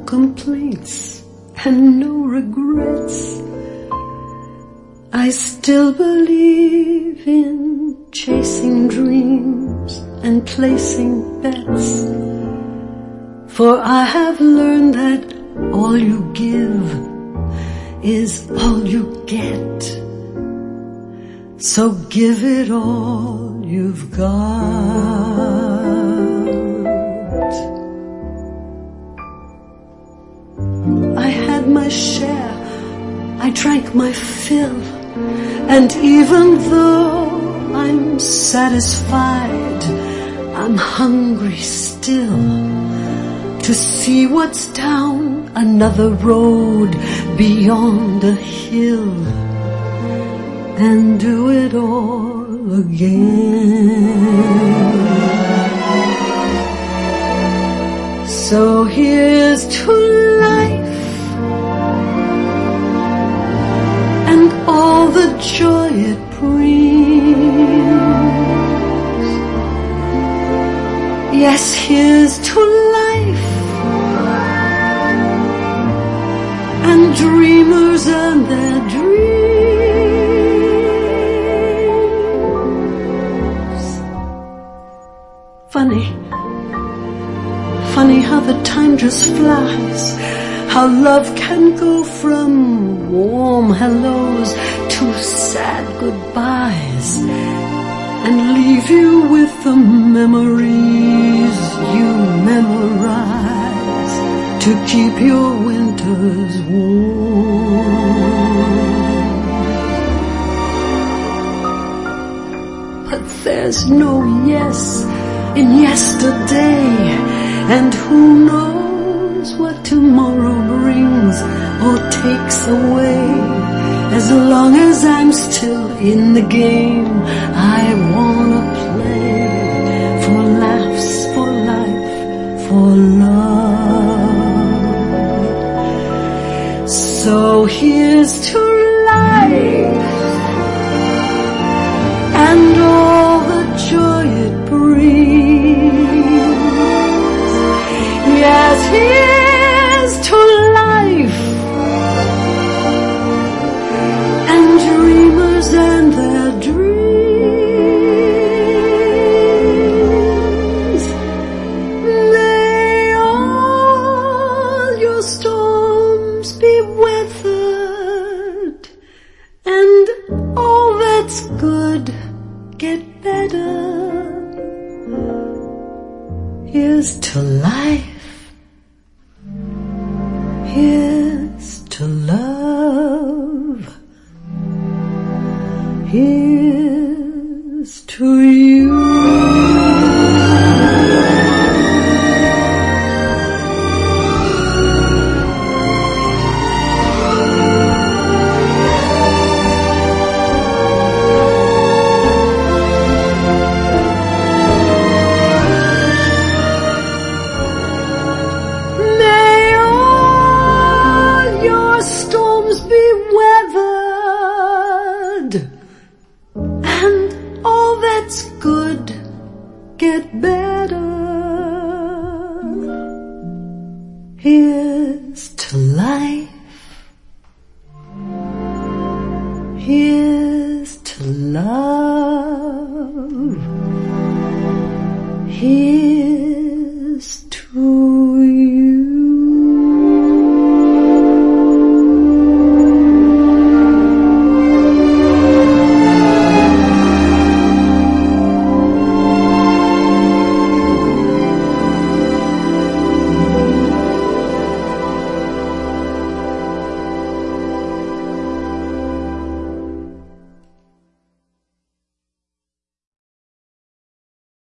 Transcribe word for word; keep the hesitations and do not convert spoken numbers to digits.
complaints and no regrets. I still believe in chasing dreams and placing bets, for I have learned that all you give is all you get. So give it all you've got. I had my share, I drank my fill, and even though I'm satisfied, I'm hungry still to see what's down another road beyond a hill, and do it all again. So here's to life and all the joy it brings. Yes, here's to life and dreamers and their dreams. Funny, funny how the time just flies, how love can go from warm hellos to sad goodbyes, and leave you with the memories you memorize to keep your winters warm. But there's no yes in yesterday, and who knows what tomorrow brings or takes away. As long as I'm still in the game, I wanna play for laughs, for life, for love. So here's to life and all the joy it brings. Yes, here's to life and dreamers and their dreams. May all your storms be weathered, and all that's good get better. Here's to life, here's to love, here's to you. And all that's good get better. Here's to life, here's to love, here's